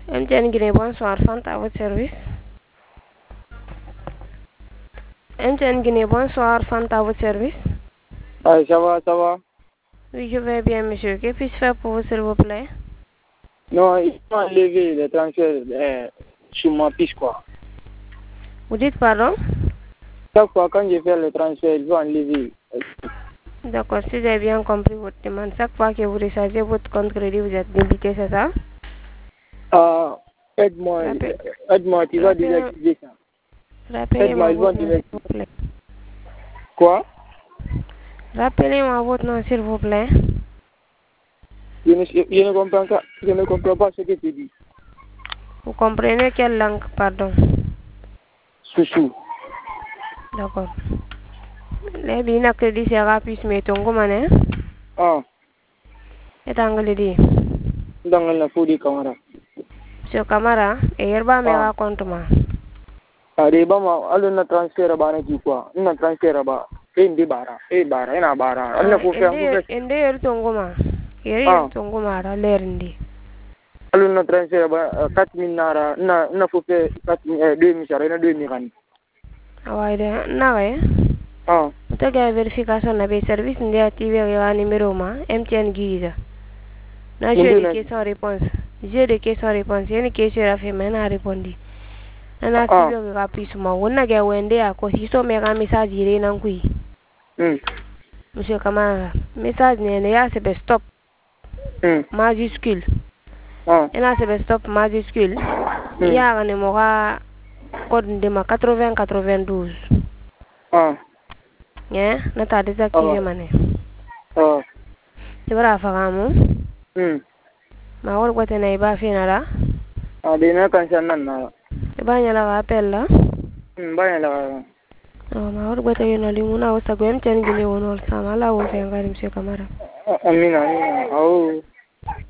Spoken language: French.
MTN Guinée, bonsoir, Fanta à votre service. MTN Guinée, bonsoir, Fanta à votre service. Ah, ça va, ça va. Oui, je vais bien, monsieur. Que puis-je faire pour vous, s'il vous plaît? Non, ils ont enlevé le transfert sur ma fiche, quoi. Vous dites pardon? Chaque fois, quand je fais le transfert, ils vont enlever. D'accord, si j'ai bien compris votre demande, chaque fois que vous rechargez votre compte crédit, vous êtes débité, c'est ça? Aide-moi, Rappel- aide-moi, tu vas rappelez- désactiver ça. Rappelez-moi Aide-moi, ils vont votre nom, s'il désactiver. vous plaît. Quoi? Rappelez-moi votre nom, s'il vous plaît. Je ne comprends pas ce que tu dis. Vous comprenez quelle langue, pardon? Chouchou. D'accord. Les bina crédit sera plus mais ton gomané. Ah, Et anglais dit. dans la folie, camarade. Monsieur Camara, et yerba me raconte moi. Ah, des bama, allons na transfert bana qui quoi? Na transfert ba. Indi bara, bara, ina bara. Alla ko fe, Ende yer ton goma. Yer ton goma ra lerndi. Allons na transfert ba 4000 nara, na faut faire 2000 sara, na 2000 kan. Awai de, na we. Ah. Utaga verification na be service ndi activé ya numéro ma MTN Giza. Na j'ai des questions réponses. J'ai des questions réponses. Yeni question ra fait mena répondre. Ana activé ga pisuma wona ga wende ya ko siso me ga message ire nan kui. Monsieur Kamara, message ne ya se be stop. Majuscule. Ena se be stop majuscule. Ya ne mora code de ma 8092. Yeah, na ta désactivé mané. Tu vas faire un ma wol ko tene ba finala. Dina kan sanan na. Ba nyala appel la. Ba nyala. Ma wol ko tene no limuna o sa gwem ten gine wonol sama la wo fe ngari monsieur Kamara. Amina, amina.